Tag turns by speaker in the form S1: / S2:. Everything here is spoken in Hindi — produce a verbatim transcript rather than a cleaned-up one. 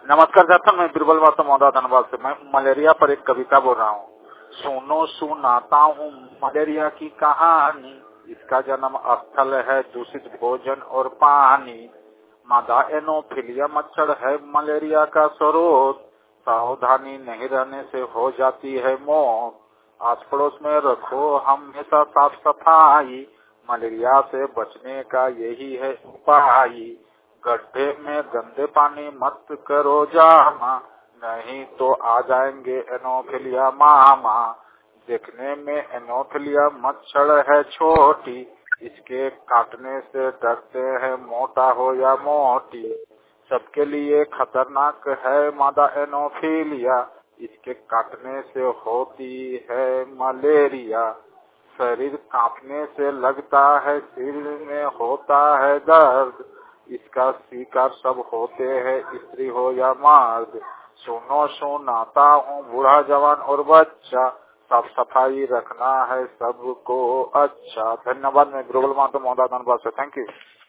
S1: नमस्कार दर्शन, मैं बीरबल वास्तव मौदा धनबाद से। मैं मलेरिया पर एक कविता बोल रहा हूँ। सुनो सुनाता हूँ मलेरिया की कहानी। इसका जन्म स्थल है दूषित भोजन और पानी। मादा एनोफिलिया मच्छर है मलेरिया का स्रोत। सावधानी नहीं रहने से हो जाती है मौत। आस पड़ोस में रखो हमेशा साफ सफाई। मलेरिया से बचने का यही है उपाय। गड्ढे में गंदे पानी मत करो जामा, नहीं तो आ जाएंगे एनोफिलिया मामा। देखने में एनोफिलिया मच्छर है छोटी, इसके काटने से डरते हैं मोटा हो या मोटी। सबके लिए खतरनाक है मादा एनोफिलिया, इसके काटने से होती है मलेरिया। शरीर कांपने से लगता है सिर में होता है दर्द। इसका शिकार सब होते हैं स्त्री हो या मर्द। सुनो सुनाता हूँ बूढ़ा जवान और बच्चा, साफ सफाई रखना है सबको अच्छा। धन्यवाद। मैं बीरबल वास्तव मौदा धनबाद से। Thank you.